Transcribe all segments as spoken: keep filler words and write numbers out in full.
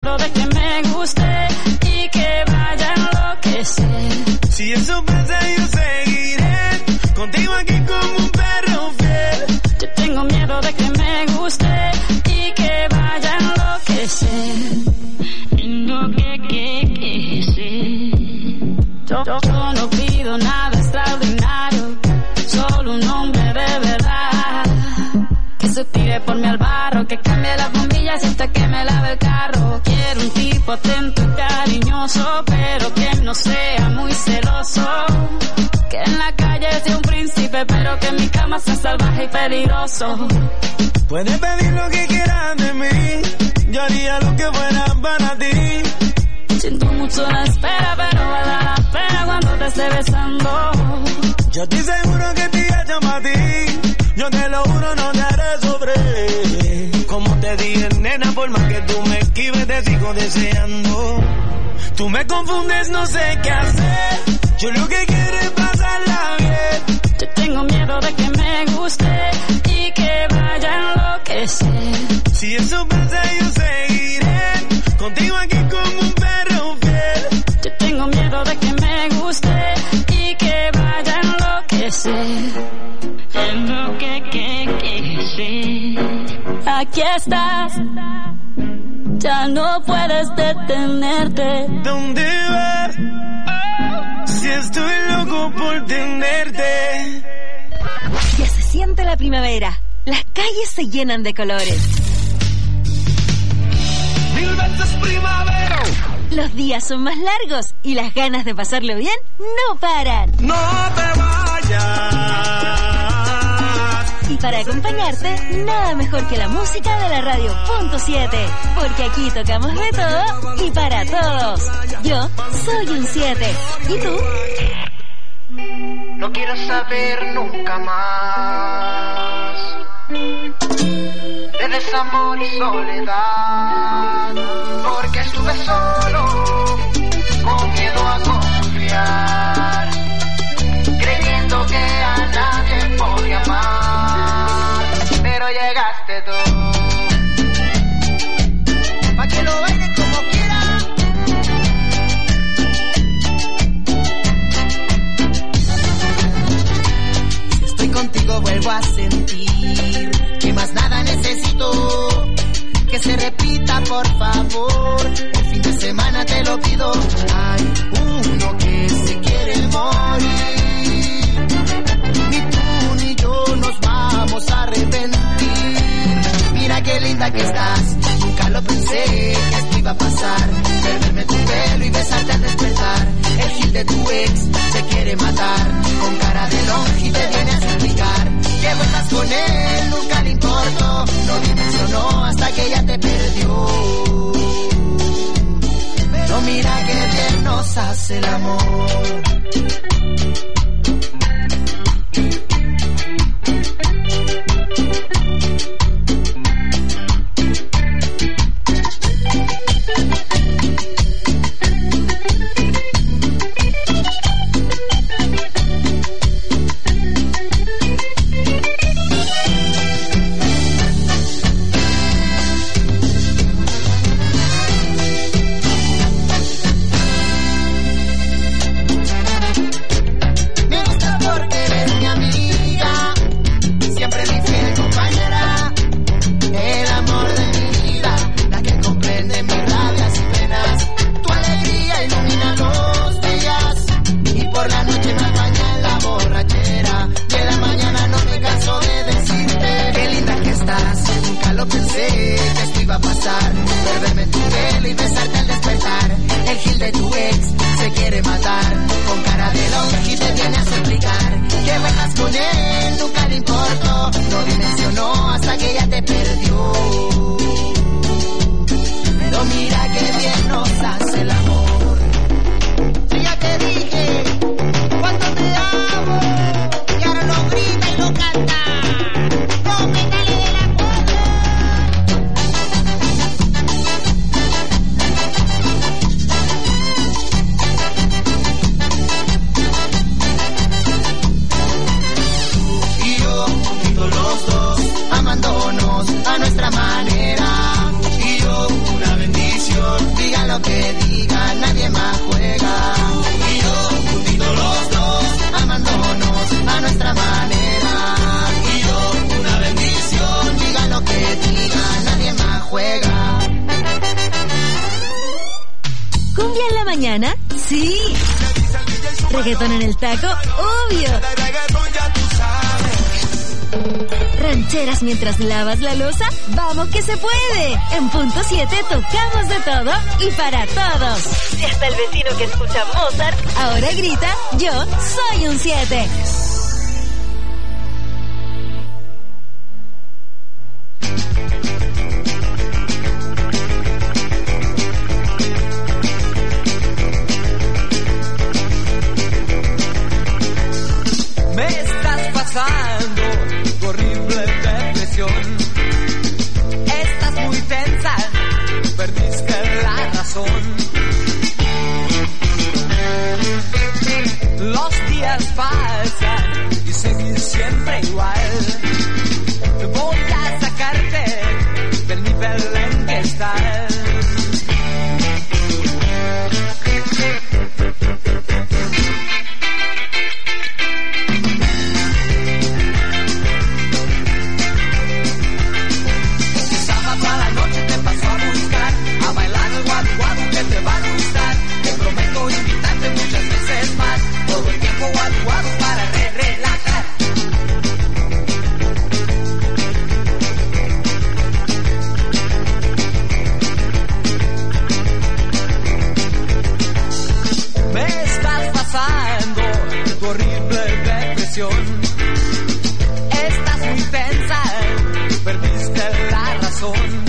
miedo de que me guste y que vaya a enloquecer. Si eso pasa yo seguiré contigo aquí como un perro fiel. Yo tengo miedo de que me guste y que vaya a enloquecer. Tengo que, que, que ser. Yo, yo no pido nada extraordinario, solo un hombre de verdad. Que se tire por mí al barro, que cambie las bombillas hasta que me lave el carro. Quiero un tipo atento y cariñoso, pero que no sea muy celoso. Que en la calle sea un príncipe, pero que en mi cama sea salvaje y peligroso. Puedes pedir lo que quieras de mí, yo haría lo que fuera para ti. Siento mucho la espera, pero vale la pena cuando te esté besando. Yo estoy seguro que te hecho para ti, yo te lo juro no te haré sobre. Como te dije nena, por más que tú me esquives te sigo deseando. Tú me confundes, no sé qué hacer, yo lo que quiero es pasarla bien. Yo tengo miedo de que me guste y que vaya a enloquecer. Si eso pasa yo seguiré contigo aquí como un perro fiel. Yo tengo miedo de que me guste y que vaya a enloquecer. Tengo que, que, que ser. Aquí estás, ya no puedes detenerte. ¿Dónde vas? Si estoy loco por tenerte. Ya se siente la primavera, las calles se llenan de colores. Mil veces primavera. Los días son más largos y las ganas de pasarlo bien no paran. No te vayas. Y para acompañarte, nada mejor que la música de la radio punto siete, porque aquí tocamos de todo y para todos. Yo soy un siete. ¿Y tú? No quiero saber nunca más de desamor y soledad, porque estuve solo, con miedo a confiar, creyendo que a nadie podía amar, pero llegaste tú, pa' que lo bailes como quiera. Si estoy contigo vuelvo a sentir que más nada necesito, que se repita por favor, el fin de semana te lo pido. Hay uno que se quiere morir, ni tú ni yo nos vamos a arrepentir. Mira qué linda que estás, nunca lo pensé que esto iba a pasar, perderme tu pelo y besarte al despertar. El gil de tu ex se quiere matar, con cara de longe te viene a suplicar que vuelvas con él, nunca le importó, no dimensionó hasta que ella te perdió. Pero mira que bien nos hace el amor. A nuestra manera, y yo una bendición lo que diga, nadie más juega. Y yo, unidos los dos, amándonos a nuestra manera. Y yo, una bendición, diga lo que diga, nadie más juega. ¿Cumbia en la mañana? Sí. ¿Reggaetón en el taco? Obvio. ¿Rancheras mientras lavas la loza? ¡Vamos que se puede! En Punto siete tocamos de todo y para todos. Y hasta el vecino que escucha Mozart ahora grita, yo soy un siete. Me estás pasando tu horrible depresión. Estás muy tensa, perdiste la razón. Los días pasan y seguís siempre igual. Voy a sacarte del nivel en que estás. Estás muy tensa, perdiste la razón.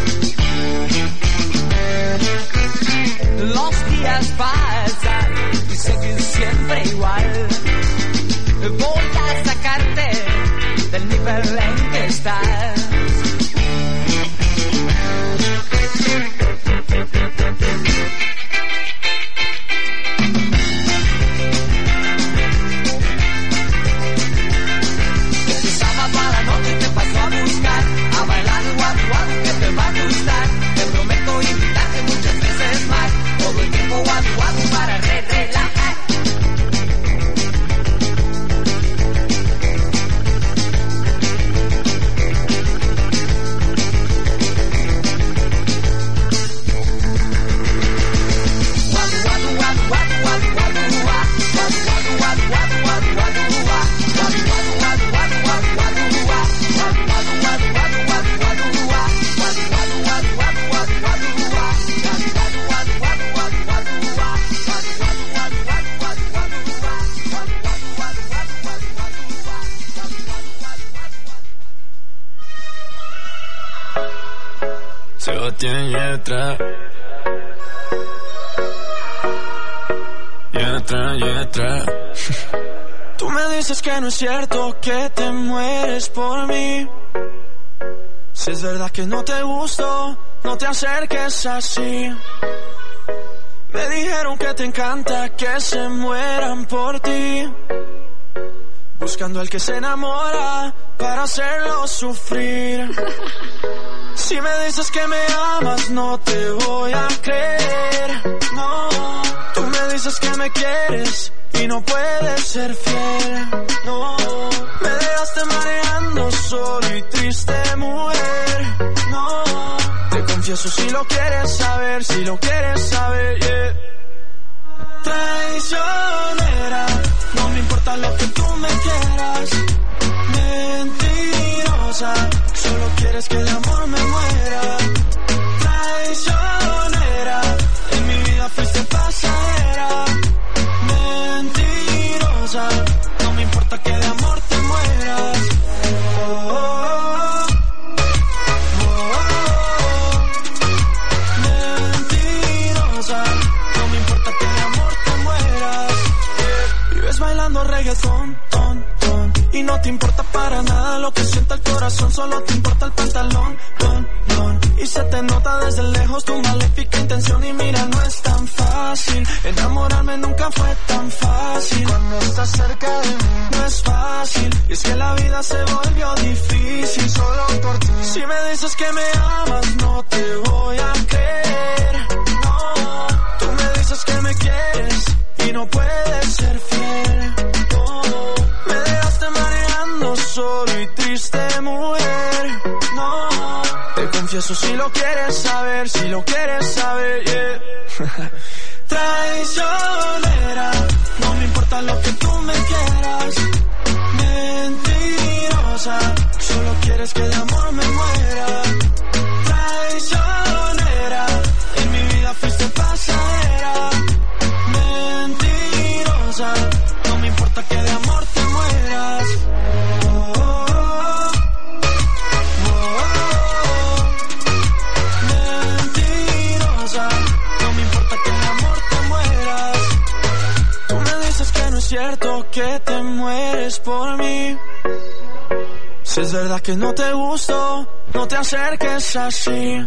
Los días pasan y seguís siempre igual. Voy a sacarte del nivel en que estás. Sebastián Yatra, Yatra, Yatra. Tú me dices que no es cierto que te mueres por mí. Si es verdad que no te gusto, no te acerques así. Me dijeron que te encanta que se mueran por ti, buscando al que se enamora para hacerlo sufrir. Si me dices que me amas, no te voy a creer, no. Tú me dices que me quieres y no puedes ser fiel, no. Me dejaste mareando solo y triste, mujer, no. Te confieso si lo quieres saber, si lo quieres saber, yeah. Traicionera, no me importa lo que tú me quieras. Mentirosa, solo quieres que de amor me muera. Traicionera, en mi vida fuiste pasajera. Mentirosa, no me importa que de amor te mueras. Oh, oh, oh. Oh, oh, oh. Mentirosa, no me importa que de amor te mueras. Vives bailando reggaetón, ton, ton, y no te importa para nada lo que sienta el corazón, solo te importa el pantalón, don, don. Y se te nota desde lejos tu maléfica intención. Y mira, no es tan fácil, enamorarme nunca fue tan fácil. Cuando estás cerca de mí, no es fácil. Y es que la vida se volvió difícil solo por ti. Si me dices que me amas, no te voy a creer, no. Eso si lo quieres saber, si lo quieres saber, yeah. Traicionera, no me importa lo que tú me quieras. Mentirosa, solo quieres que de amor me muera. Traicionera, en mi vida fuiste pasajera. Mentirosa, no me importa que de amor te mueras. Oh, oh, oh, oh. Mentirosa, no me importa que de amor te mueras. Tú me dices que no es cierto que te mueres por mí. Si es verdad que no te gusto, no te acerques así.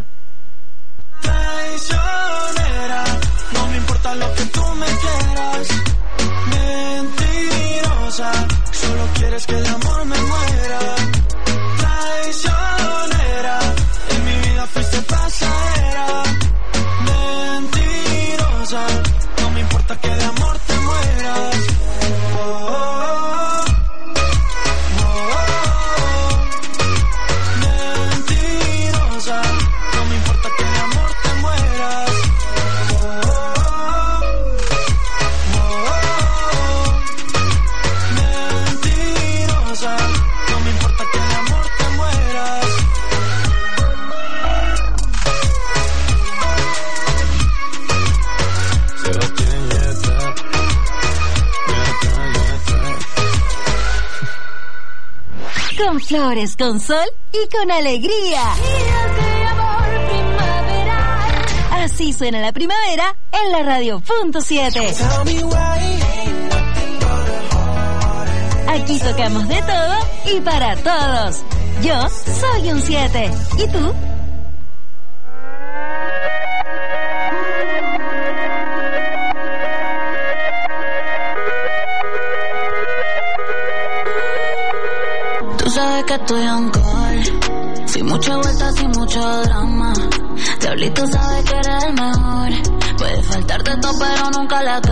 Traicionera, no me importa lo que tú me quieras. Mentirosa, solo quieres que de amor me muera. Traicionera, en mi vida fuiste pasajera. Mentirosa, no me importa que de amor te mueras. Oh, oh, oh. Con flores, con sol y con alegría. Así suena la primavera en la Radio Punto siete. Aquí tocamos de todo y para todos. Yo soy un siete. ¿Y tú? Sabes que estoy on call, sin mucha vuelta, sin mucho drama. Diablito sabe que eres el mejor. Puede faltarte todo, pero nunca la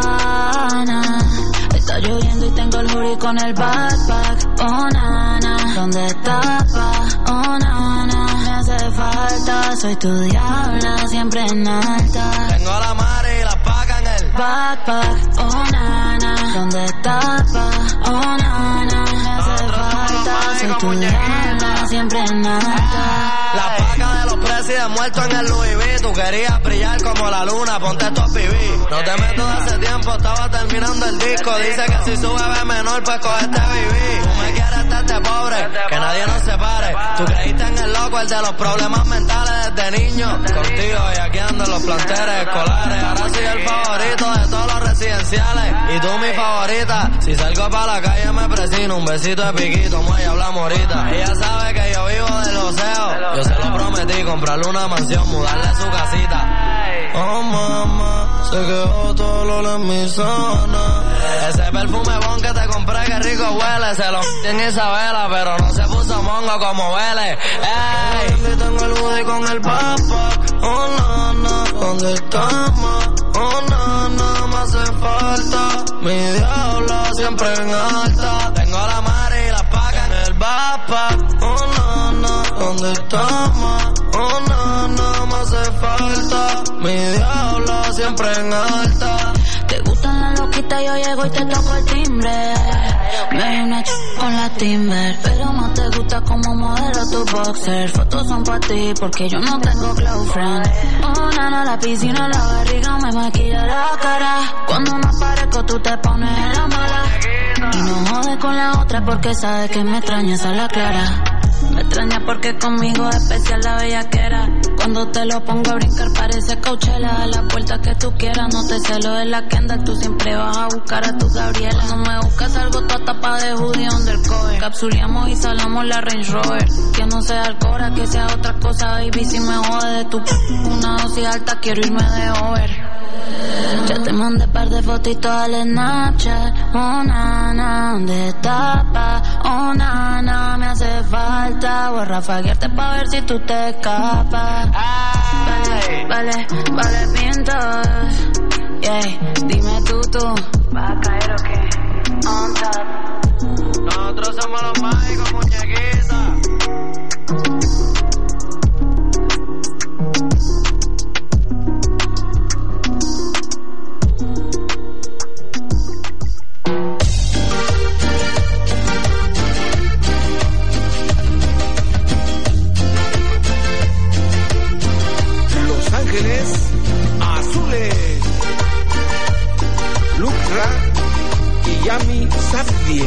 gana. Está lloviendo y tengo el hoodie con el backpack. Oh, nana, ¿dónde estás, pa? Oh, nana, me hace falta. Soy tu diabla, siempre en alta. Tengo la madre y la paca en el backpack. Oh, nana, ¿dónde estás, pa? Oh, nana, me hace falta. Soy tu diabla, siempre en alta. La paca de los presidentes muertos en el Louis V. Tú querías brillar como la luna, ponte tu P V. No te meto de hace tiempo, estaba terminando el disco. Dice que si sube ve menor, pues cogete B B. Tú me quieres estarte pobre, que nadie nos separe. Tú creíste en el loco, el de los problemas mentales desde niño. Contigo y aquí ando en los planteles escolares. Ahora soy el favorito de todos los residenciales. Y tú mi favorita. Si salgo para la calle me presino. Un besito de piquito, muelle, hablamos ahorita. Ella sabe que yo vivo del oseo. Yo se lo prometí, comprarle una mansión, mudarle a su casita. Oh mamá, se quedó todo lo en mi zona. Ese perfume bon que te compré, que rico huele. Se lo en Isabela, pero no se puso mongo como huele. Ey, tengo el hoodie con el backpack. Oh nana, ¿dónde estamos? Oh nana, me hace falta. Mi diablo siempre en alta. Tengo la madre y la paca en el backpack. Oh nana, ¿dónde estamos? Oh nana, me hace falta. Mi diablo siempre en alta. Te gustan las loquitas, yo llego y te toco el timbre. Me doy una ch con la Timber, pero más te gusta como modelo tu boxer. Fotos son para ti porque yo no tengo close friend. Oh nana, la piscina, la barriga me maquilla la cara. Cuando me aparezco tú te pones en la mala. Y no jodes con la otra porque sabes que me extrañas a la clara. Me extraña porque conmigo es especial la bellaquera. Cuando te lo pongo a brincar parece Coachella. A la puerta que tú quieras, no te celo de la Kendall. Tú siempre vas a buscar a tu Gabriela. No me buscas algo toda tapa de hoodie undercover. Capsuleamos y salamos la Range Rover. Que no sea alcohol, que sea otra cosa, baby. Si me jode de tu p una dosis alta, quiero irme de over. Ya te mandé par de fotitos al Snapchat. Oh nana, ¿dónde estás, pa? Oh nana, me hace falta. Voy a rafaguearte pa' ver si tú te escapas. Vale, vale, vale, pintos. Yeah, dime tú, tú. ¿Vas a caer o qué? On top. Nosotros somos los mágicos, muñequitos. Ra y Yami Sabdie.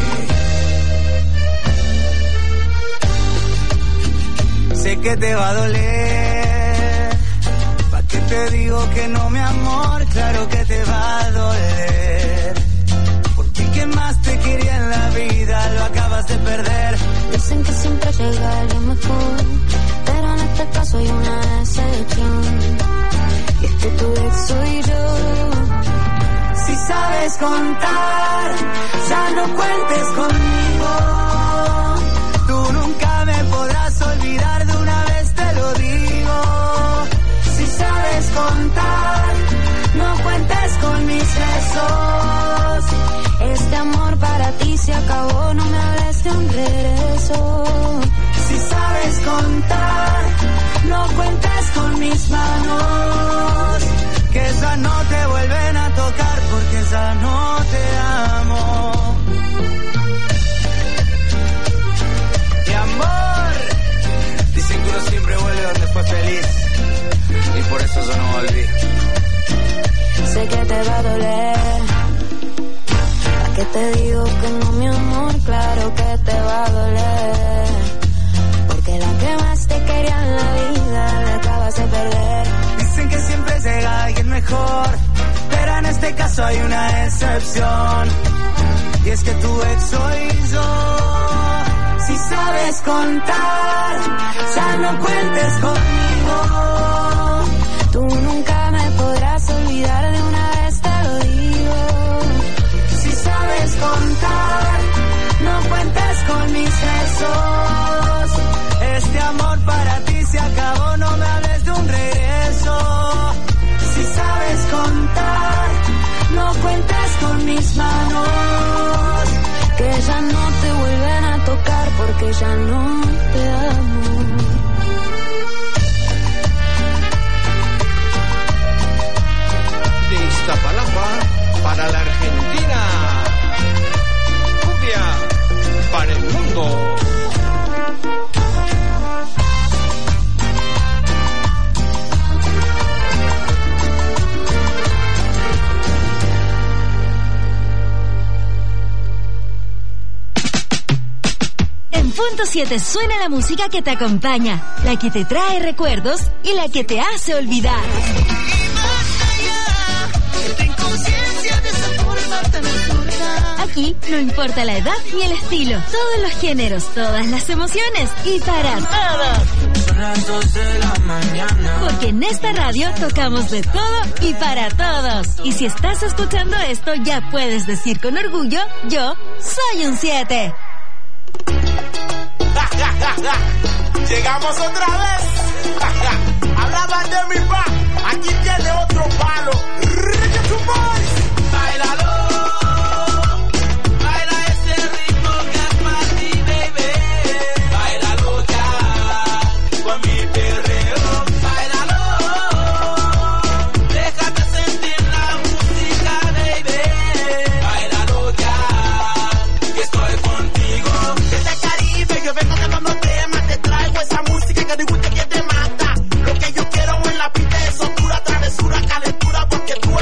Sé que te va a doler. ¿Pa' qué te digo que no, mi amor? Claro que te va a doler. Porque quien más te quería en la vida lo acabas de perder. Dicen que siempre llega alguien mejor, pero en este caso hay una excepción. Y es que tu ex soy yo. Si sabes contar, ya no cuentes conmigo. Tú nunca me podrás olvidar, de una vez te lo digo. Si sabes contar, no cuentes con mis besos. Este amor para ti se acabó, no me hables de un regreso. Si sabes contar, no cuentes con mis manos, que ya no te vuelven a tocar porque ya no te amo. Mi amor, dicen que uno siempre vuelve donde fue feliz, y por eso yo no volví. Sé que te va a doler. ¿A qué te digo que no, mi amor? Claro que te va a doler. Porque la que más te quería en la vida la acabas de perder. Dicen que siempre llega alguien mejor, pero en este caso hay una excepción. Y es que tu ex soy yo. Si sabes contar, ya no cuentes conmigo. Tú nunca me podrás olvidar, de una vez te lo digo. Si sabes contar, no cuentes con mis besos. Este amor para ti se acabó, no me hables de un regreso. Si sabes contar, no cuentes con mis manos, que ya no te vuelven a tocar porque ya no te amo. De Iztapalapa para la Argentina, cumbia para el mundo. Punto siete suena la música que te acompaña, la que te trae recuerdos y la que te hace olvidar. Aquí no importa la edad ni el estilo, todos los géneros, todas las emociones y para todos. Porque en esta radio tocamos de todo y para todos. Y si estás escuchando esto, ya puedes decir con orgullo, yo soy un siete. Llegamos otra vez. Hablaban de mi pa, aquí tiene otro palo. Báilalo, baila ese ritmo que es para ti, baby. Báilalo ya, con mi perreo. Báilalo, déjate sentir la música, baby. Báilalo ya, que estoy contigo. Desde Caribe yo vengo cantando temas, te traigo esa música que te gusta, que te mata. Lo que yo quiero en la pista es soltura, travesura, calentura, porque tú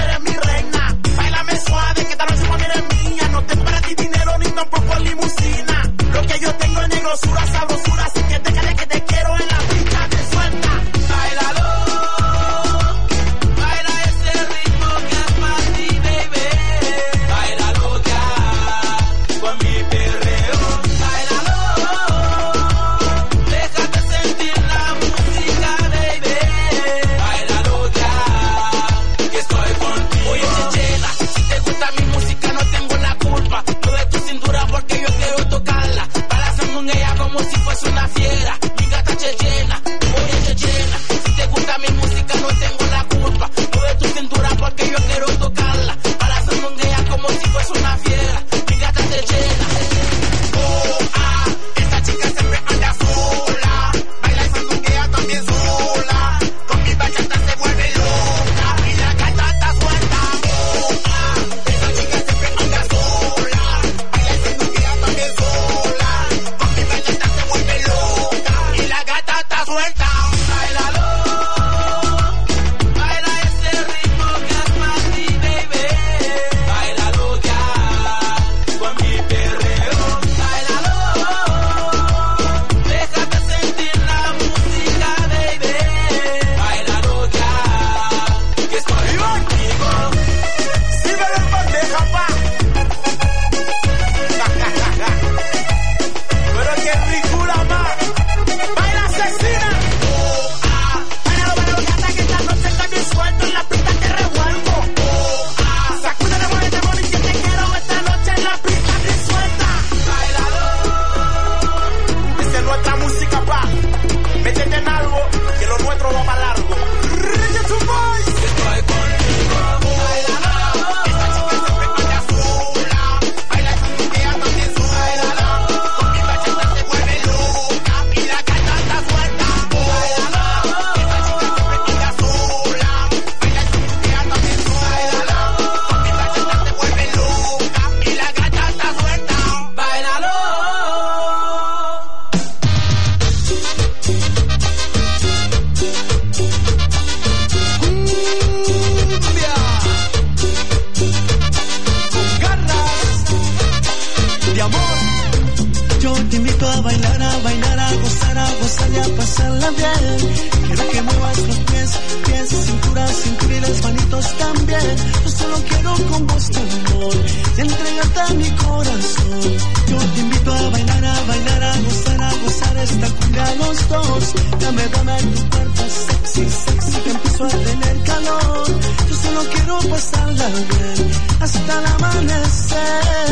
solo quiero con vos tu amor y entregarte a mi corazón. Yo te invito a bailar, a bailar, a gozar, a gozar esta cumbia los dos. Dame, dame tu cuerpo sexy, sexy, que empiezo a tener calor. Yo solo quiero pasarla bien hasta el amanecer.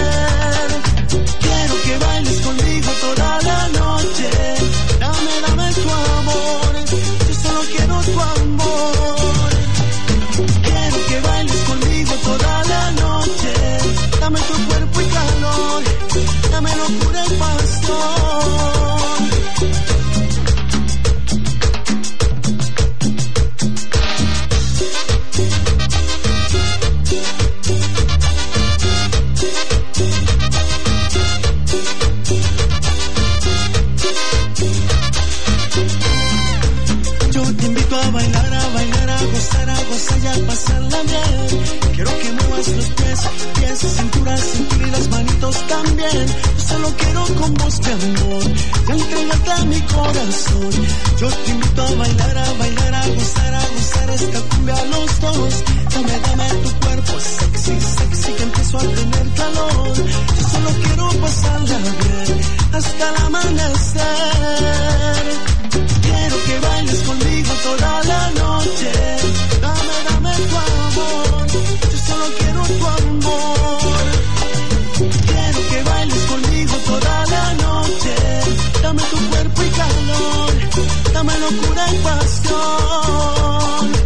Quiero que bailes conmigo toda la noche. Dame, dame tu amor. Yo solo quiero tu amor. Quiero que bailes conmigo toda la noche. Dame tu cuerpo y calor. Dame locura y pasión. A bailar, a bailar, a gozar, a gozar y a pasarla bien. Quiero que muevas los pies, pies, cintura, cintura y las manitos también. Yo solo quiero con vos mi amor, y entregarte a mi corazón. Yo te invito a bailar, a bailar, a gozar, a gozar esta cumbia a los dos. Dame, dame tu cuerpo sexy, sexy, que empiezo a tener calor. Yo solo quiero pasarla bien hasta el amanecer. Quiero que bailes conmigo toda la noche. Dame, dame tu amor. Yo solo quiero tu amor. Quiero que bailes conmigo toda la noche. Dame tu cuerpo y calor. Dame locura y pasión.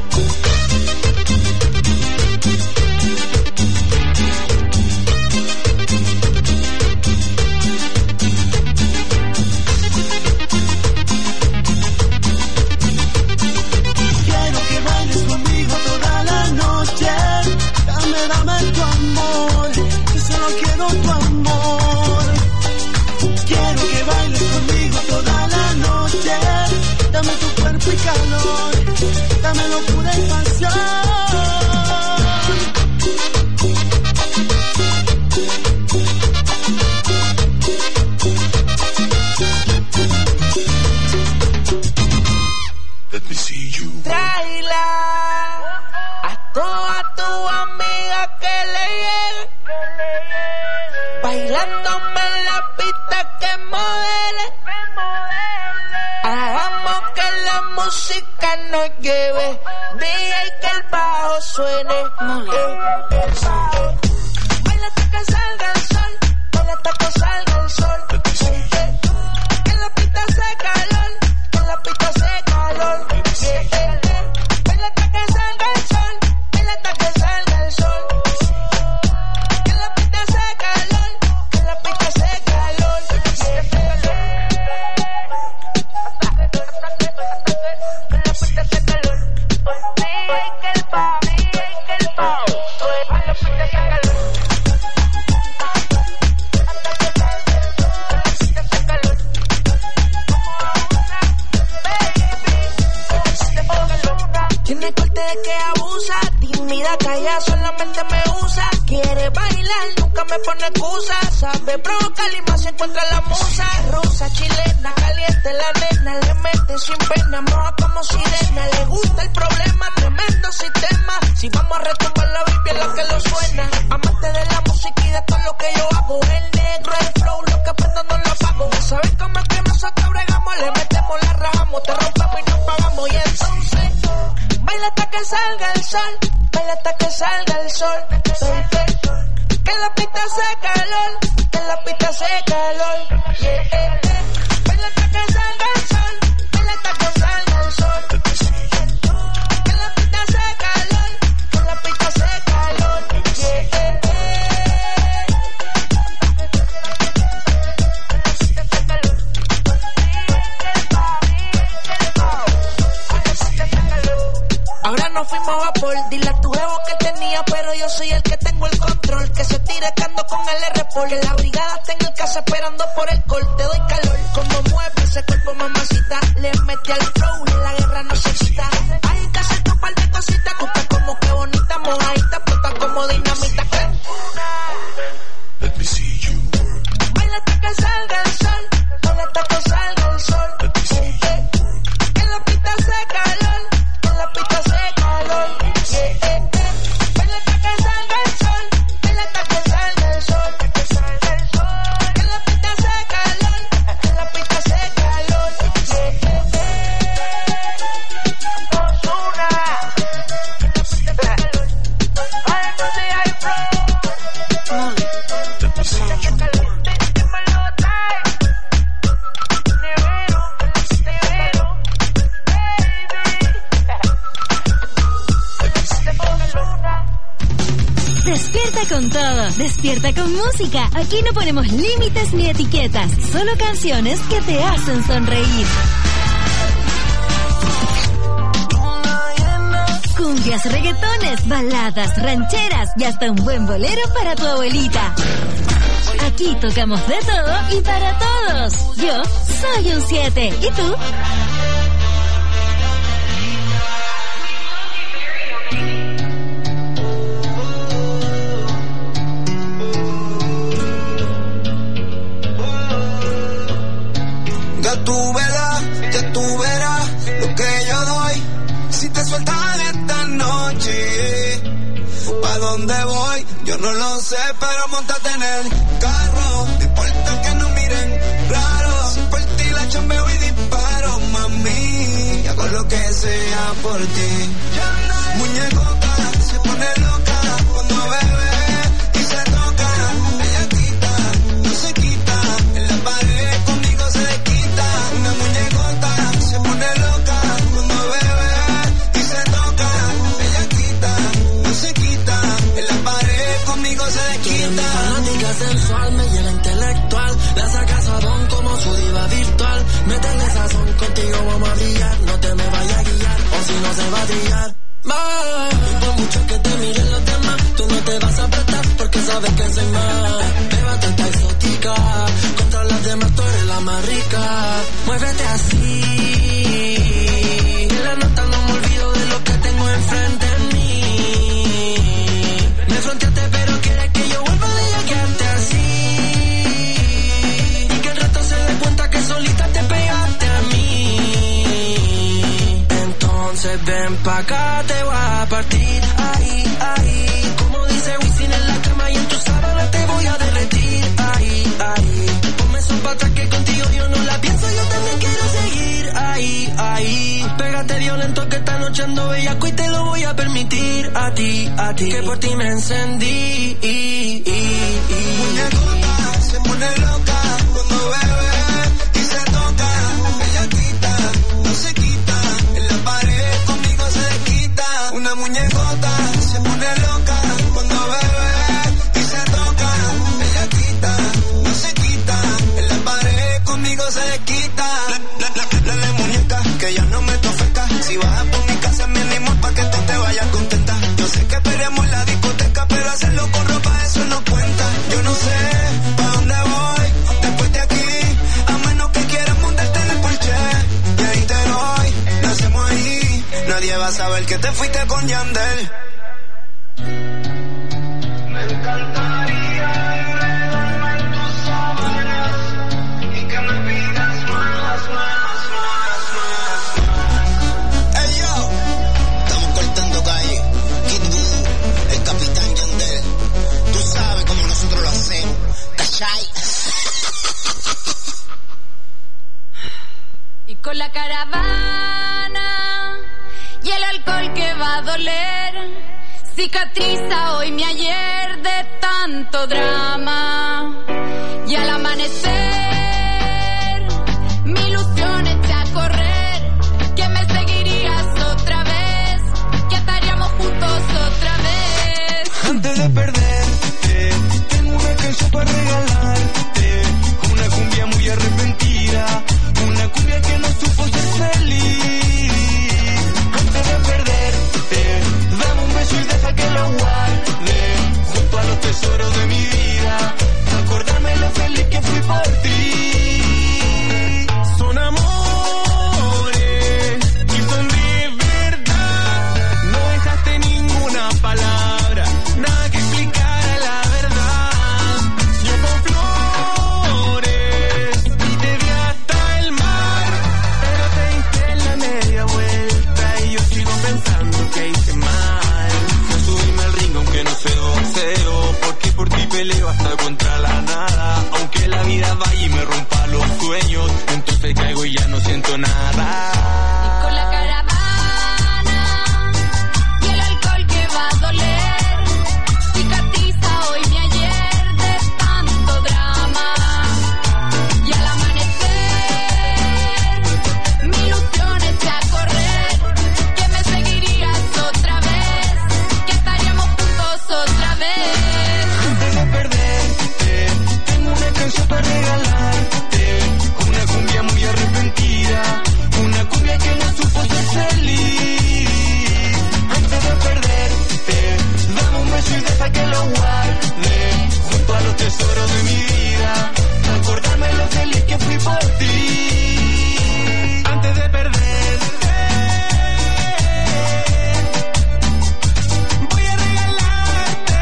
Dame, dame tu amor, yo solo quiero tu amor. Quiero que bailes conmigo toda la noche. Dame tu cuerpo y calor, dame locura y pasión. Let me see you. Tráela a toda tu amiga que le llegue, bailándome en la pista que modele. Hagamos que la música nos lleve, D J que el bajo suene. Baila hasta que salga el sol, baila hasta que salga el sol. Que en la pista hace calor, que en la pista hace calor. Baila hasta que salga el sol, baila hasta que salga el sol. Que en la pista hace calor, que en la pista hace calor. Tiene corte de que abusa, tímida, calla, solamente me usa. Quiere bailar, nunca me pone excusa. Sabe provocar y más se encuentra la musa. Rusa, chilena, caliente la nena. Le mete sin pena, moja como sirena. Le gusta el problema, tremendo sistema. Si vamos a retumbar la baby es lo que lo suena. Amante de la música y de todo lo que yo hago. El negro, el flow, lo que prendo no lo pago. ¿Sabes cómo es que nosotros bregamos? Le metemos, la rajamos, te rompemos y nos pagamos. Y entonces baila hasta que salga el sol, baila hasta que salga el sol. Que en la pista hace calor, que en la pista hace calor. Yeah, yeah, yeah. Baila hasta que salga el sol, baila hasta que salga el sol. Que en la pista hace calor, que en la pista hace calor. Yeah, yeah, ahora nos fuimos a vapor, dile a tu jevo que tenía, pero yo soy el que tengo el control. Que se tire cando con el R-Pol. Que la brigada está en el casa esperando por el col. Te doy calor, como mueve ese cuerpo, mamacita. Le metí al flow y la guerra no se quita. Hay que hacer un par de cositas. Tú estás como que bonita, mojadita, puta como dinamita. Let me see you work. Baila hasta que salga el sol, baila hasta que salga el sol. Que en la pista hace calor, que en la pista hace calor. Yeah, yeah, yeah. Baila hasta que salga con todo, despierta con música. Aquí no ponemos límites ni etiquetas, solo canciones que te hacen sonreír. Cumbias, reggaetones, baladas, rancheras y hasta un buen bolero para tu abuelita. Aquí tocamos de todo y para todos. Yo soy un siete. ¿Y tú? Ya tú verás, ya tú verás lo que yo doy. Si te sueltan esta noche, ¿pa' dónde voy? Yo no lo sé, pero montate en el carro. No importa que no miren raro. Si por ti la chambeo y disparo, mami. Hago lo que sea por ti. Muñecota se pone loca cuando bebe y se toca. Ella quita, no se quita. En la pared conmigo se desquita. Una muñecota se pone loca cuando bebe y se toca. Ella quita, no se quita. En la pared conmigo se desquita. Fanática sensual, me llena intelectual. La sacas a don como su diva virtual. Métele sazón, contigo vamos a brillar. No te me vayas a guiar, o si no se va a trillar. Ma, y por mucho que te miren los demás, tú no te vas a apretar porque sabes que soy más. Bébate esta exótica, contra las demás tú eres la más rica. Muévete así, en la nota no me olvido de lo que tengo enfrente de mí. Me fronteaste pero quieres que yo vuelva a quedarte así. Y que el resto se dé cuenta que solita te pegaste a mí. Entonces ven pa' acá, te voy a partir. Ahí, ahí, como dice Wisin en la cama y en tu sábana te voy a derretir. Ahí, ahí, ponme eso pa' atrás que contigo yo no la pienso, yo también quiero seguir. Ahí, ahí, pégate violento que esta noche ando bellaco y te lo voy a permitir. A ti, a ti, que por ti me encendí. Muñecota se pone loca cuando bebe y se toca. Ella quita, no se quita. En la pared conmigo se desquita. Una muñecota se pone loca cuando bebe y se toca. Ella quita, no se quita. En la pared conmigo se desquita. Dale muñeca, que ya no me tofeca. Si vas por mi casa me animo pa' que tú te vayas contenta. Yo sé que peleamos la discoteca, pero hacerlo con ropa eso no cuenta. Yo no sé pa' dónde voy después de aquí, a menos que quieras montarte en el Porsche. Y ahí te doy, lo hacemos ahí. Nadie va a saber que te fuiste con Yandel. Me encantaría enredarme en tus sábanas y que me pidas más, más, más, más, más. Hey yo, estamos cortando calle. Kid Buu, el capitán Yandel. Tú sabes cómo nosotros lo hacemos. ¿Cachai? Y con la caravana y el alcohol que va a doler, cicatriza hoy mi ayer de tanto drama. Y al amanecer mi ilusión echa a correr, que me seguirías otra vez, que estaríamos juntos otra vez. Antes de perderte, tengo una canción para regalarte. Una cumbia muy arrepentida, una cumbia que no supo ser feliz. Antes de perderte, dame un beso y deja que lo guarde junto a los tesoros de mi vida, acordarme lo feliz que fui por ti. lo guardé junto a los tesoros de mi vida, acordarme lo feliz que fui por ti. Antes de perderte, voy a regalarte.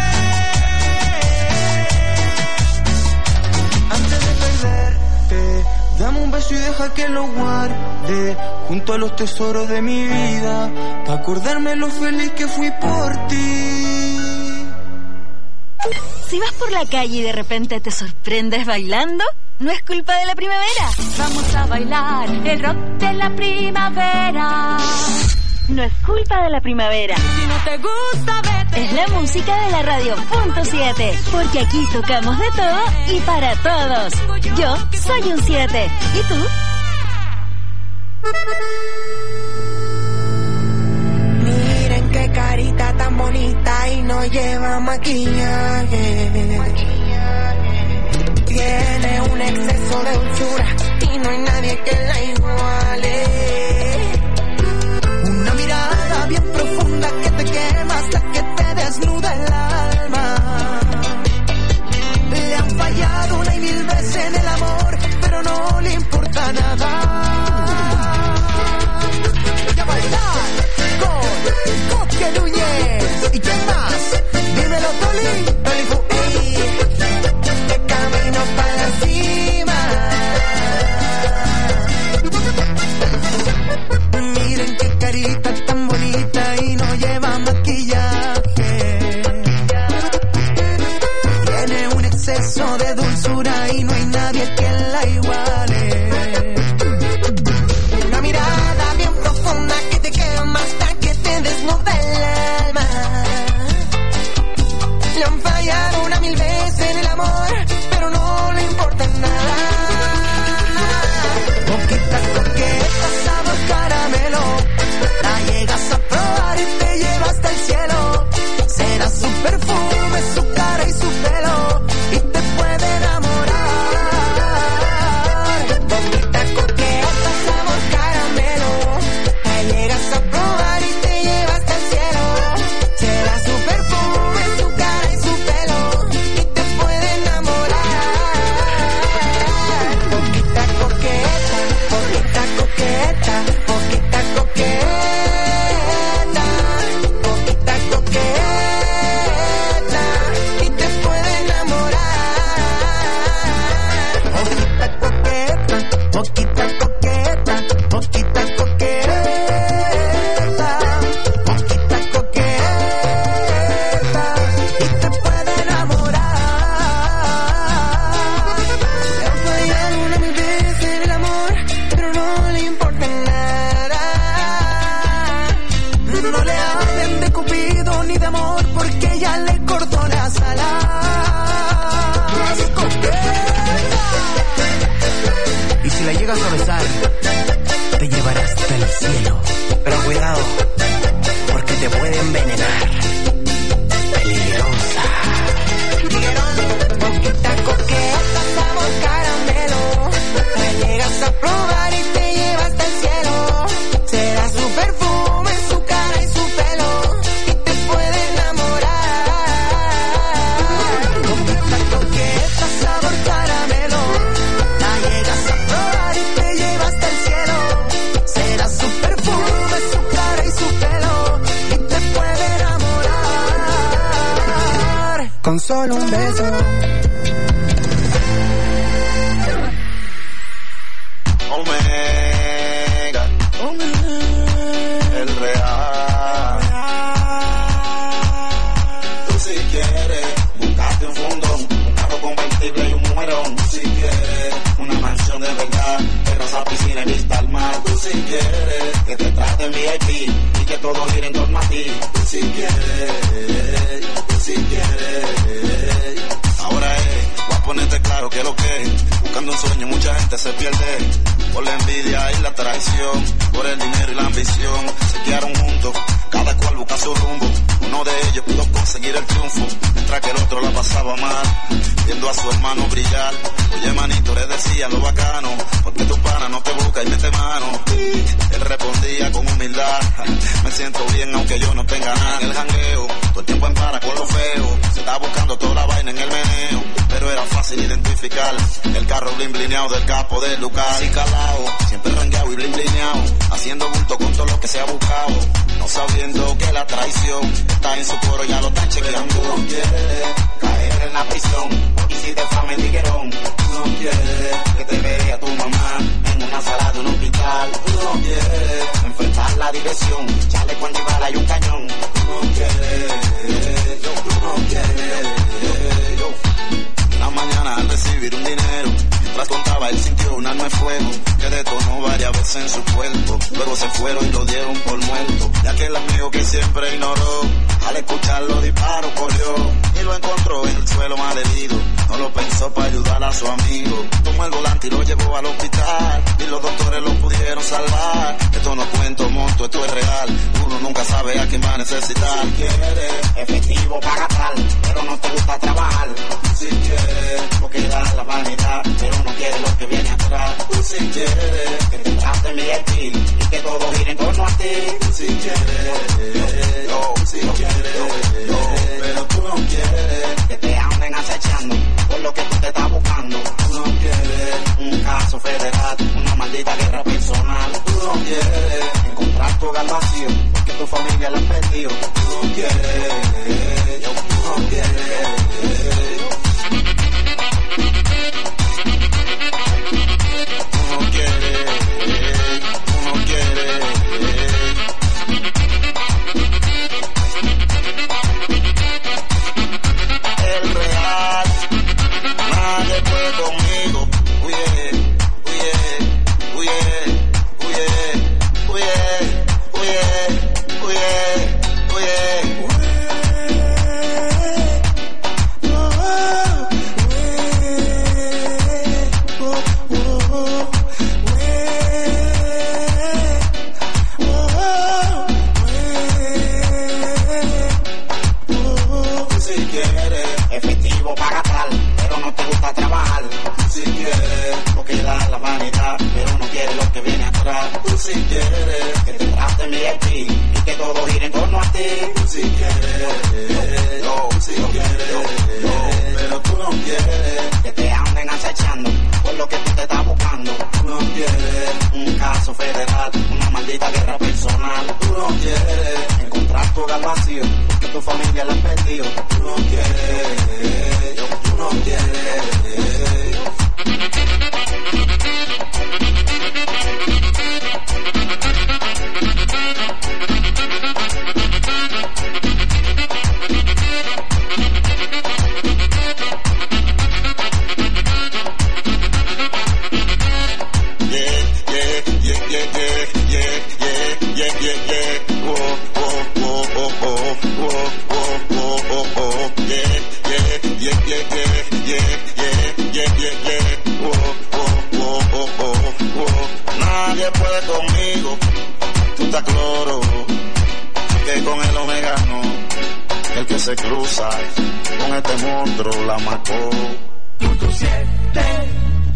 Antes de perderte, dame un beso y deja que lo guarde junto a los tesoros de mi vida, pa' acordarme lo feliz que fui por ti. Si vas por la calle y de repente te sorprendes bailando, no es culpa de la primavera. Vamos a bailar el rock de la primavera. No es culpa de la primavera. Si no te gusta, vete. Es la música de la radio punto siete, porque aquí tocamos de todo y para todos. Yo soy un siete. ¿Y tú? Miren qué carita tan bonita y no lleva maquillaje. Tiene un exceso de dulzura y no hay nadie que la iguale. Una mirada bien profunda que te quema hasta que te desnuda el alma. Le han fallado una y mil veces en el amor, pero no le importa nada. Coque Núñez. ¿Y quién más? Dímelo, Toli. Toli Fu, ey. De camino para la cima. Miren qué carita tan bonita y no lleva maquillaje. Tiene un exceso de dulzura y no hay nadie que la iguale. Una mirada bien profunda que te quema hasta que te desnuda el alma. Le han fallado una mil veces en el amor, pero no le importa nada. Poquita coqueta, sabor caramelo, la llegas a probar y te lleva hasta el cielo. Será su perfume, su cara y su pelo, y te puede enamorar. Poquita coqueta, sabor caramelo, la llegas a probar y te lleva hasta el cielo. Será su perfume, su cara y su pelo, y te puede enamorar. Poquita coqueta, poquita coqueta, poquita coqueta, poquita coqueta, y te puede enamorar. Poquita coqueta, poquita coqueta, poquita coqueta, poquita coqueta, y te puede enamorar. Le han fallado una mil veces en el amor, pero no le importa nada. No le hablen de Cupido ni de amor, porque ya le cortó las alas. Y si la llegas a besar, te llevará hasta el cielo. Pero cuidado, porque te puede envenenar. Peligrosa. Poquita coqueta, sabor caramelo, la llegas a probar y te lleva hasta el cielo. Será su perfume, su cara y su pelo, y te puede enamorar. Poquita coqueta, sabor caramelo, la llegas a probar y te lleva hasta el cielo. Será su perfume, su cara y su pelo, y te puede enamorar. Con solo un beso. Omega, el real. Tú si quieres, buscarte un fondo, un carro convertible y un mujerón. Tú si quieres, una mansión de verdad, terraza, piscina y vista al mar. Tú si quieres, que te traten V I P y que todo gire en torno a ti. Tú si quieres, tú si quieres. Ahora es, voy a ponerte claro que lo que es. Buscando un sueño mucha gente se pierde, por la envidia y la traición, por el dinero y la ambición. Se quedaron juntos, cada cual busca su rumbo. Uno de ellos pudo conseguir el triunfo, mientras que el otro la pasaba mal, viendo a su hermano brillar. Oye manito, le decía lo bacano, porque tu pana no te busca y mete mano. Y él respondía con humildad, me siento bien aunque yo no tenga nada. En el jangueo, todo el tiempo en para con lo feo, se Estaba buscando toda la vaina en el meneo, pero era fácil identificar el carro blin blineado del capo del Lucar. Así calao, siempre rangueado y blin blineado, haciendo bulto con todo lo que se ha buscado, no sabiendo que la traición está en su coro, ya lo están chequeando. Tú no quieres caer en la prisión, y si te fama en tiguerón, tú no quieres que te vea tu mamá en una sala de un hospital, tú no quieres enfrentar la diversión, chaleco antibala y un cañón, tú no quieres, yo, tú no quieres, yo. Una mañana al recibir un dinero, mientras contaba él sintió un arma de fuego que detonó varias veces en su cuerpo. Luego se fueron y lo dieron por muerto. Y aquel amigo que siempre ignoró, al escuchar los disparos corrió y lo encontró en el suelo malherido. No lo pensó para ayudar a su amigo. Tomó el volante y lo llevó al hospital y los doctores lo pudieron salvar. Esto no cuento monto, esto es real. Uno nunca sabe a quién va a necesitar. Si quieres efectivo paga tal, pero no te gusta trabajar. Si quieres porque da la vanidad, pero no quieres lo que viene atrás. Si quieres que te traten mi estilo y que todo gire en torno a ti. Si quieres, yo, si quieres, yo, yo, pero tú no quieres que te anden acechando por lo que tú te estás buscando. Tú no quieres un caso federal, una maldita guerra personal. Tú no quieres encontrar tu hogar vacío porque tu familia la han perdido. Tú no quieres, yo, tú no quieres. Si quieres que te traten bien y que todo gire en torno a ti. Si quieres, yo, si quieres, yo, pero tú no quieres que te anden acechando por lo que tú te estás buscando. Tú no quieres un caso federal, una maldita guerra personal. Tú no quieres encontrar tu hogar vacío porque tu familia la has perdido. Tú no quieres, yo, tú no quieres. Nadie puede conmigo, tú estás cloro, que con el omega no, el que se cruza con este monstruo la mató. Punto siete.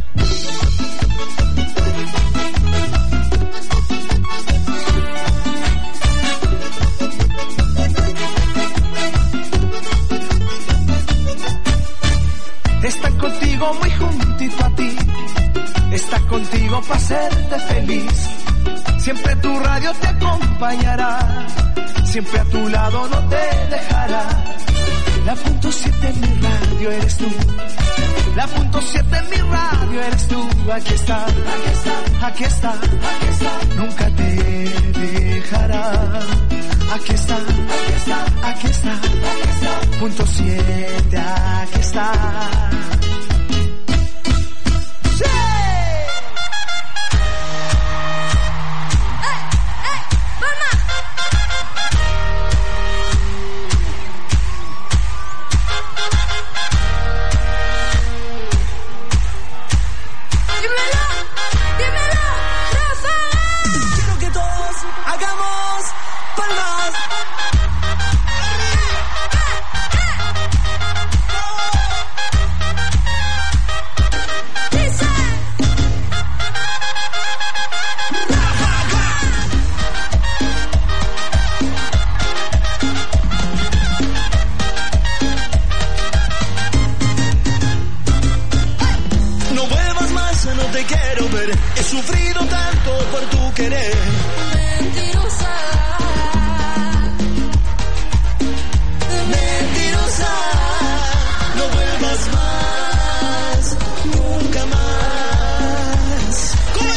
Está contigo muy juntito a ti, está contigo para hacerte feliz. Siempre tu radio te acompañará, siempre a tu lado no te dejará. La punto siete en mi radio eres tú, la punto siete en mi radio eres tú. Aquí está, aquí está, aquí está, aquí está. Nunca te dejará. Aquí está, aquí está, aquí está, aquí está. Punto siete, aquí está. ¡Sí!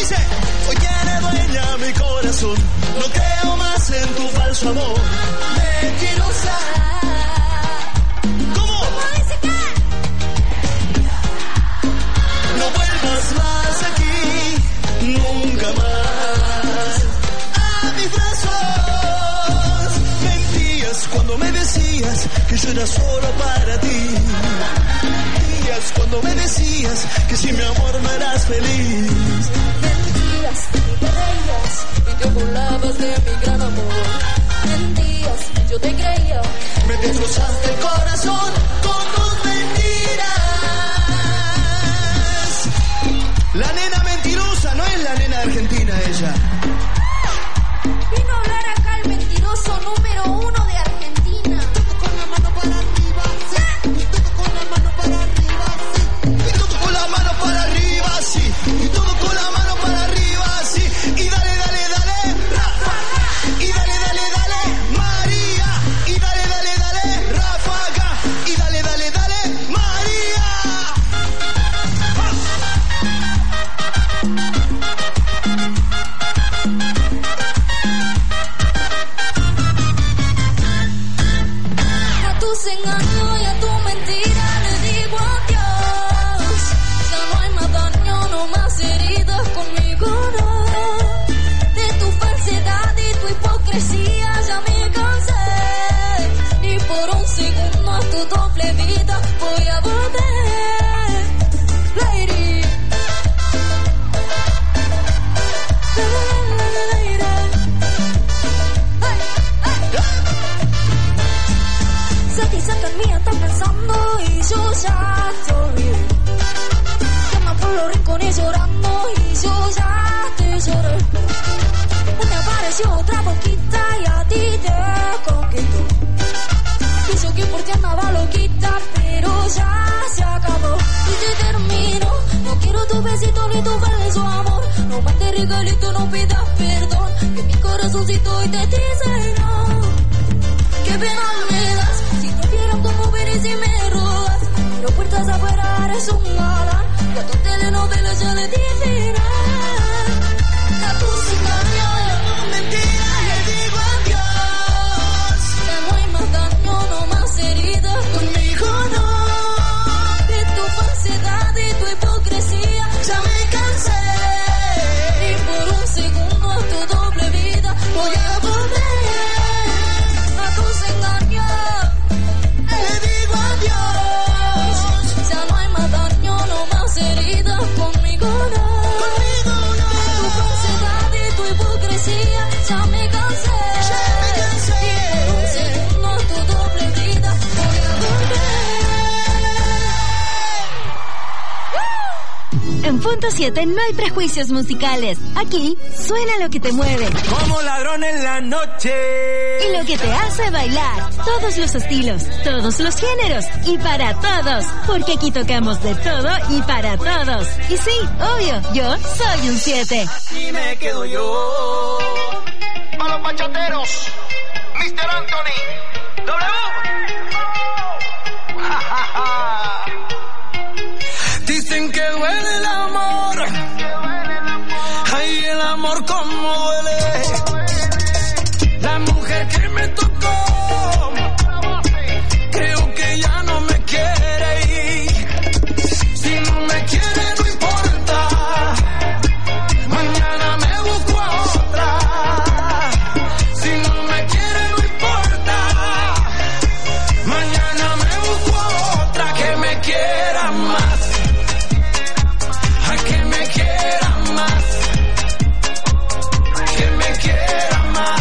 Dice, hoy tiene dueña mi corazón, no creo más en tu falso amor. Mentirosa. ¿Cómo? ¿Cómo dice que? No vuelvas más aquí, nunca más a mis brazos. Mentías cuando me decías que yo era solo para ti. Mentías cuando me decías que sin mi amor no eras feliz. Mentías y te reías y te burlabas de mi gran amor. Mentías y yo te creía. Me destrozaste el corazón con tus mentiras. La nena mentirosa no es la nena de Argentina, ella. Vino a hablar acá el mentiroso número uno de Argentina. Todo con la mano para arriba, sí. Todo con la mano para arriba, sí. Y todo con la mano para arriba, sí. Y todo con la mano para arriba, sí. Y dale, dale, dale, Rafa. Y dale, dale, dale, María. Y dale, dale, dale, Ráfaga. Y dale, dale, dale, María. A tus engaños y a tu mentira le digo adiós. Ya no hay más daño, no más heridas conmigo, no. De tu falsedad y tu hipocresía ya me cansé. Ni por un segundo a tu doble vida voy a volver, lady. Satisfecha en mí estás pensando y yo ya te olvidé. Llama por los rincones llorando y yo ya te lloré. Me apareció otra boquita y a ti te conquistó. Y yo que por ti andaba loquita, pero ya se acabó. Y te termino, no quiero tu besito ni tu beso, amor. No más te regalito, no pidas perdón. Que mi corazoncito hoy te dice no. Qué pena me das, si te vieran como ven y si me robas. Pero puertas afuera eres un galán, y a tu telenovela ya le di final. A tus engaños y a tus mentiras le digo adiós. Ya no hay más daño, no más heridas conmigo, no. De tu falsedad y tu hipocresía ya me cansé. Y por un segundo a tu doble vida voy a volver. A tus engaños le digo adiós. Ya no hay más daño, no más heridas conmigo, no. Conmigo no. De tu falsedad y tu hipocresía ya me cansé. Ya me cansé. Y por un segundo a tu doble vida voy a volver. En Punto siete no hay prejuicios musicales. Aquí suena lo que te mueve. Como ladrón en la noche. Y lo que te hace bailar. Todos los estilos, todos los géneros y para todos. Porque aquí tocamos de todo y para todos. Y sí, obvio, yo soy un siete. Aquí me quedo yo. A los bachateros, mister Anthony. W. Ja, ja, ja. Dicen que duele el amor. Ay, el amor como duele. La mujer que me tocó, creo que ya no me quiere ir. Si no me quiere no importa, mañana me busco a otra. Si no me quiere no importa, mañana me busco a otra que me quiera más. A que me quiera más. Que me quiera más.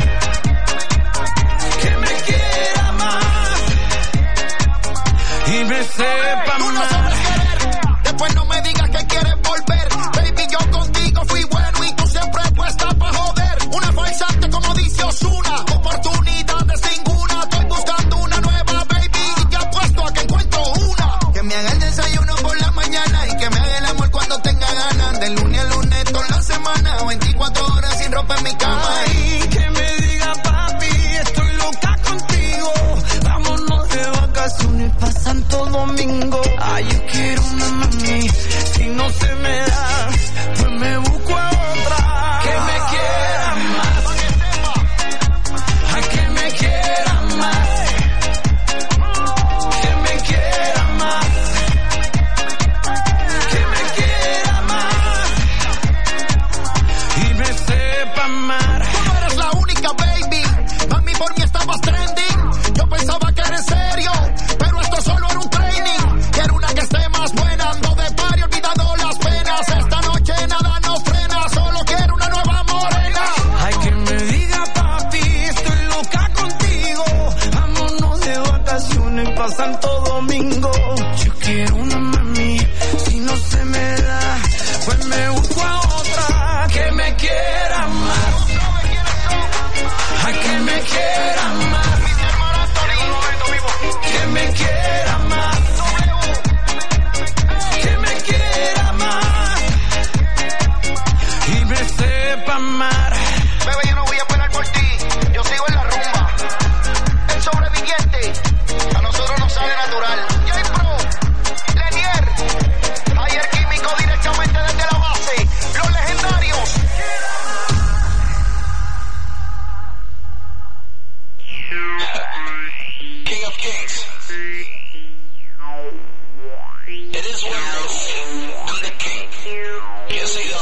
Que me quiera más. Y me sepa Tú no más. sabes querer, después no me digas que quieres volver. Baby, yo contigo fui bueno y tú siempre puesta pa' joder. Una farsante como dice Ozuna, oportunidades ninguna. Estoy buscando una nueva, baby, y te apuesto a que encuentro una. Que me haga el desayuno por la mañana y que me haga el amor cuando tenga ganas. De lunes a lunes toda la semana, veinticuatro horas sin ropa en mi cama. Ay, que me diga papi, estoy loca contigo. Vámonos de vacaciones pa' Santo Domingo. Ay, yo quiero una mami, si no se me da, pues me busco a pa' Santo Domingo. Yo quiero una mami, si no se me da, pues me busco a otra que me quiera más. A que me quiera más. Que me quiera más. Que me quiera más. Y me sepa amar. Bebé, yo no voy a esperar por ti. Yo sigo en la rumba. El sobreviviente. A nosotros nos sale natural. J Pro, Lenier, Ayer Químico directamente desde la base. Los legendarios. King of Kings. It is what it is. I'm the king. Yes, I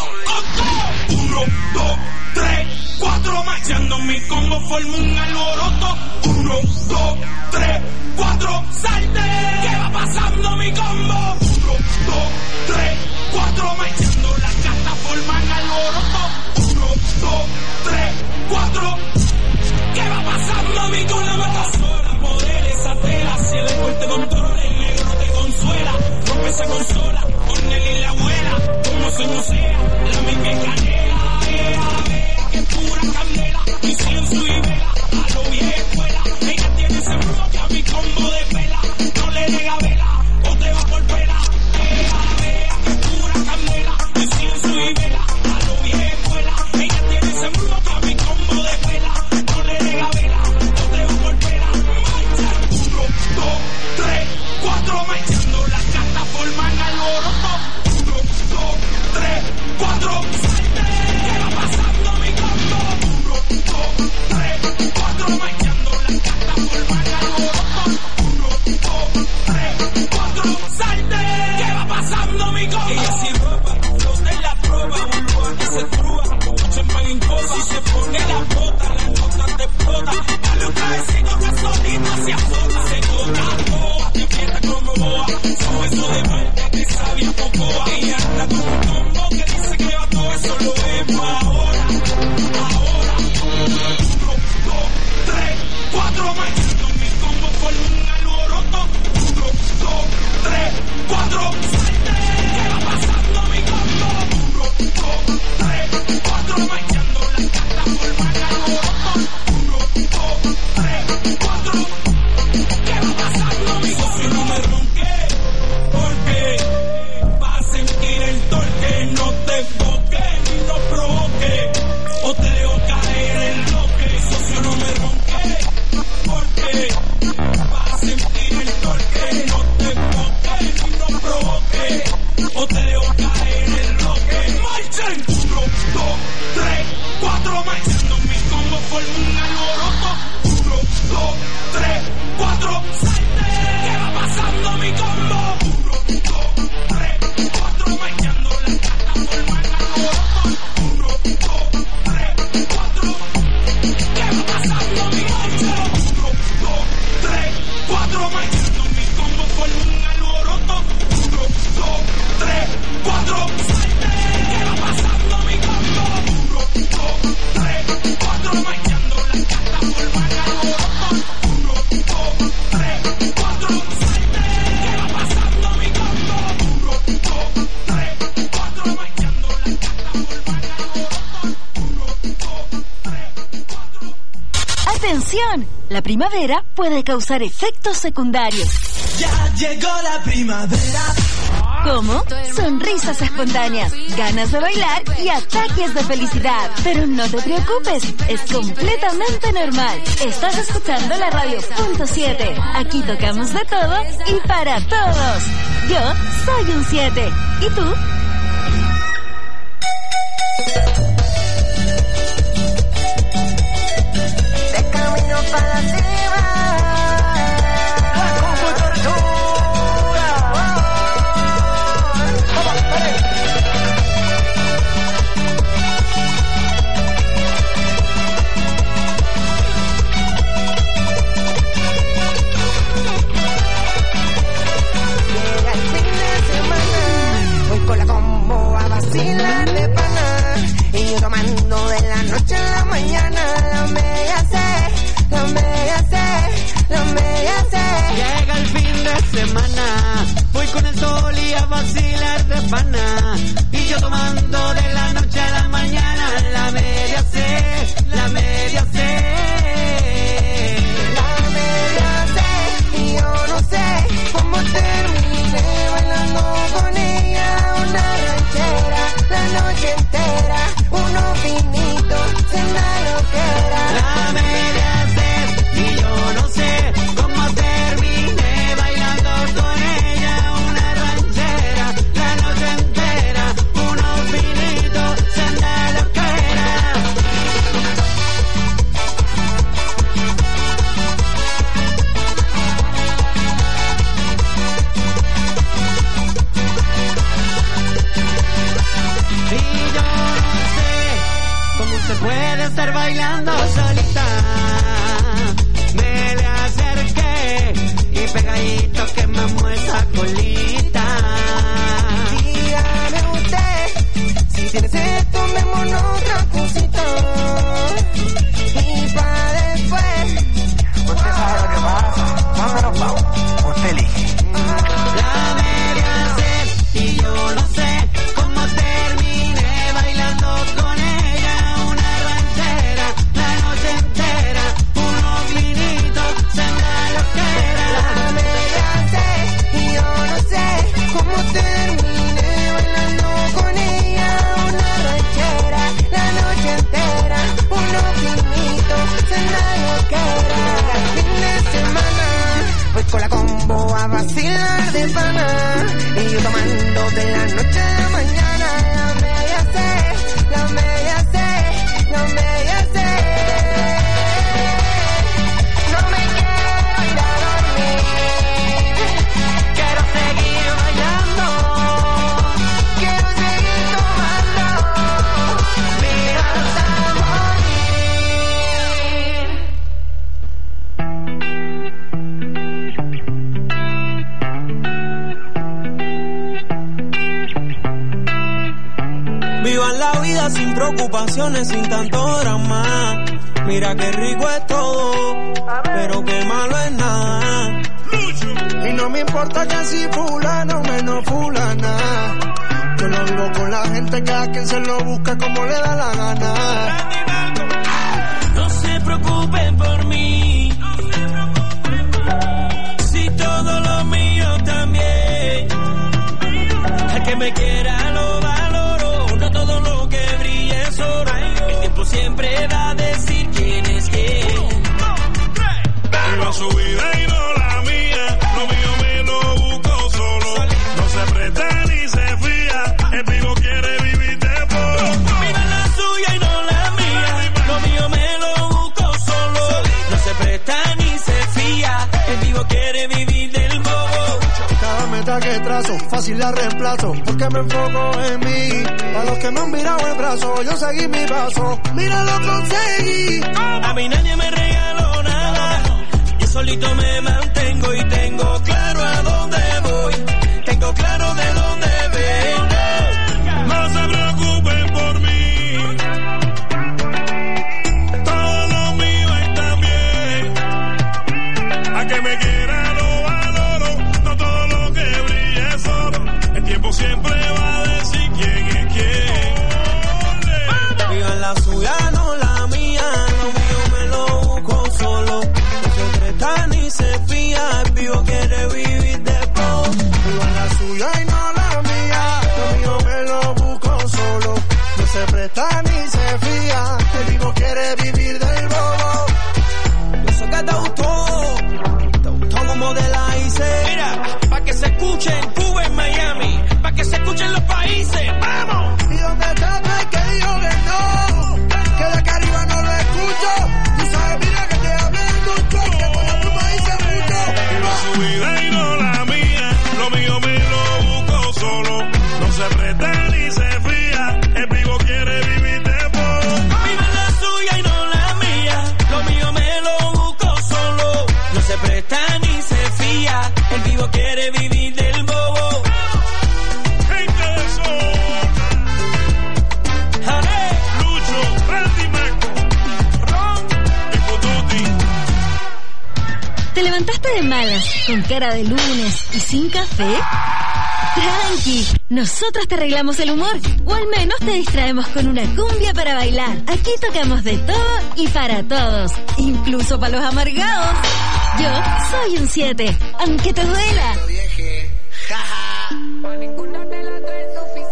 am. Uno, dos, tres, cuatro, marchando mi combo forma un alboroto. Uno, dos, tres, cuatro, salte. ¿Qué va pasando mi combo? Uno, dos, tres, cuatro, marchando las cartas forman alboroto. Uno, dos, tres, cuatro. ¿Qué va pasando mi combo? La mata sola, poder esa tela. Si el deporte controla, el negro te consuela. Rompe esa consola, con él y la abuela. Como se no sea, la misma canela. Vea, vea, que pura candela. Incienso y vela, a lo vieja escuela. Ella tiene ese bloque a mi combo de pela. No le dé vela, o te va por pela. Vea, vea, que pura candela. Incienso y vela, a lo vieja escuela. Ella tiene ese bloque a mi combo de pela. No le dé vela, o te va por pela. Marcha, uno, dos, tres, cuatro, marchando las cartas forman alboroto. Uno, dos, tres, cuatro, salte. ¿Qué va pasando mi combo? Uno, dos, tres, cuatro, marchando las cartas forman alboroto. Uno, dos, tres, cuatro, salte. ¿Qué va pasando mi combo? Ella sin ropa, los de la prueba, un lugar que se trúa, como champán en copa. Si se pone la bota, la nota te explota. Dale un cabecito que solita se azota. Se corta boa, te fiesta como boa. Son eso de parte que sabía pocoa. Ella anda con un combo que dice que va todo eso lo vemos ahora. Ahora. Uno, dos, tres, cuatro, marchando mi combo por un alboroto. Uno, dos, tres, cuatro, salte. ¿Qué va pasando mi combo? Uno, dos, tres, cuatro, marchando las cartas forman alboroto. Uno, dos, tres, cuatro. ¿Qué va pasando mi combo? Si no me ronque, porque va a sentir el torque. No te enfoques ni no provoque, o te dejo caer en lo que socio. No me ronque, porque va a sentir el torque. No te enfoques ni no provoque, o te dejo caer en lo que. Marchen, uno, dos, tres, cuatro, marchando mi combo forma un alboroto. Uno, dos, tres, cuatro, salte. ¿Qué va pasando mi combo? Uno, dos, tres, cuatro, marchando las cartas forman alboroto. Uno, dos, tres, cuatro. ¿Qué va pasando mi combo? Uno, dos, tres, cuatro, marchando mi combo forma un alboroto. Uno, dos, tres, cuatro, salte. ¿Qué va pasando mi combo? Uno, dos, tres, cuatro, marchando las cartas forman alboroto. Uno, dos, tres, cuatro, salte. ¿Qué va pasando mi combo? Uno, dos, tres, cuatro, marchando las cartas forman alboroto. Uno, dos, tres, cuatro. ¡Atención! La primavera puede causar efectos secundarios. Ya llegó la primavera. Como sonrisas espontáneas, ganas de bailar y ataques de felicidad. Pero no te preocupes, es completamente normal. Estás escuchando la radio punto siete. Aquí tocamos de todo y para todos. Yo soy un siete. ¿Y tú? De camino para la cima. Tomando de la noche a la mañana, la mega C, la mega una ranchera, la noche entera, unos vinitos, cena loquera. La media sed y yo no sé cómo terminé bailando con ella, una ranchera, la noche entera, unos vinitos, cena loquera. Y yo no sé cómo se puede estar bailando solita. Me le acerqué y pegadito quemamos esa colita. Dígame usted, si tienes sed, tomémonos otra cosita. Y pa' después, usted sabe lo que pasa. ¿Dónde nos vamos? Usted elige. La media sed y yo no sé cómo terminé bailando con ella, una ranchera, la noche entera, unos vinitos, cena loquera. La media sed y yo no sé cómo terminé bailando con ella, una ranchera, la noche entera, unos vinitos, cena loquera. Fin de semana, voy con la combo a vacilar de pana, y yo tomando de la noche a la mañana. La media sed, la media sed, la media sed. No me quiero ir a dormir, Quiero seguir bailando, quiero seguir tomando, mira hasta Vivan la vida sin preocupaciones, sin tanto drama. Mira qué rico es todo, pero qué malo es nada. Y no me importa que si fulano menos fulana. Yo lo vivo con la gente que a quien se lo busca como le da la gana. No se preocupen por mí, si todo lo mío también. El que me quiera lo valoro, no todo lo que brille es oro. El tiempo siempre va a decir quién es quién. Viva su vida y no la mía, lo mío me lo busco solo. No se presta ni se fía, el vivo quiere vivir de poco. Viva la suya y no la mía, lo mío me lo busco solo. No se presta ni se fía, el vivo quiere vivir del bobo. Cada meta que trazo, fácil la reemplazo, porque me enfoco en mí. A los que me han virado el brazo, yo seguí mi paso, mira lo conseguí. A mí nadie me regaló nada, yo solito me mantengo y tengo claro a dónde voy, tengo claro de dónde vengo. No se preocupen por mí, todo lo mío está bien. A que me quiera lo valoro, no todo lo que brilla es oro. El tiempo siempre va a decir quién es quién. Vivan la suya, no la mía, lo mío me lo busco solo. No se presta ni se fía, el vivo quiere vivir de poco. Vivan la suya y no la mía, lo mío me lo busco solo. No se presta ni se fía, el vivo quiere vivir del bobo. Yo sé que te gustó, te gustó como te la hice. Mira, pa' que se escuche en Cuba, en Miami, pa' que se escuchen los países, ¡vamos! Y donde está no hay que digo que no, que de acá arriba no lo escucho. Tú sabes, mira que te hablé mucho, que con la pluma hice mucho. Viva su vida y no la mía, lo mío me lo busco solo. No se presta ni se fía, el vivo quiere vivir de poco. Viva la suya y no la mía, lo mío me lo busco solo. No se presta ni se fía, el vivo quiere vivir del bobo. Gente de sol, ¡Jale! Lucho, Randy Marco, Ron y Pututi. ¿Te levantaste de malas, con cara de lunes y sin café? Tranqui, nosotros te arreglamos el humor, o al menos te distraemos con una cumbia para bailar. Aquí tocamos de todo y para todos, incluso para los amargados. Yo soy un siete, aunque te duela. Por ninguna de las tres oficinas.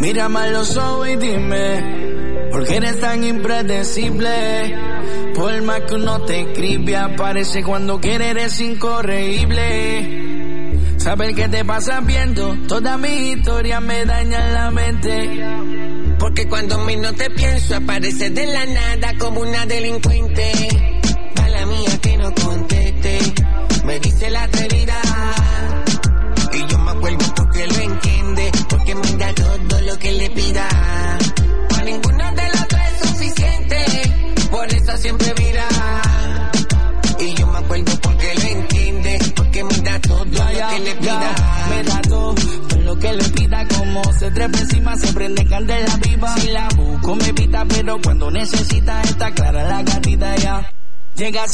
Mírame a los ojos y dime, ¿por qué eres tan impredecible? Por más que uno te escribe, aparece cuando quiere, eres incorregible. Saber que te pasas viendo, toda mi historia me daña la mente. Porque cuando menos te pienso, aparece de la nada como una delincuente. Mala mía que no conteste, me dice la atrevida. Y yo me acuerdo porque lo entiende, porque me da todo lo que le pida. A ninguna de las tres es suficiente, por eso siempre mira. Y yo me acuerdo porque lo entiende, porque me da todo ya, lo ya, que le pida. Ya, me da todo, todo lo que le pida, como se trepa encima, se prende candela viva. Si la busco me evita, pero cuando necesita está clara la gatita ya. Llega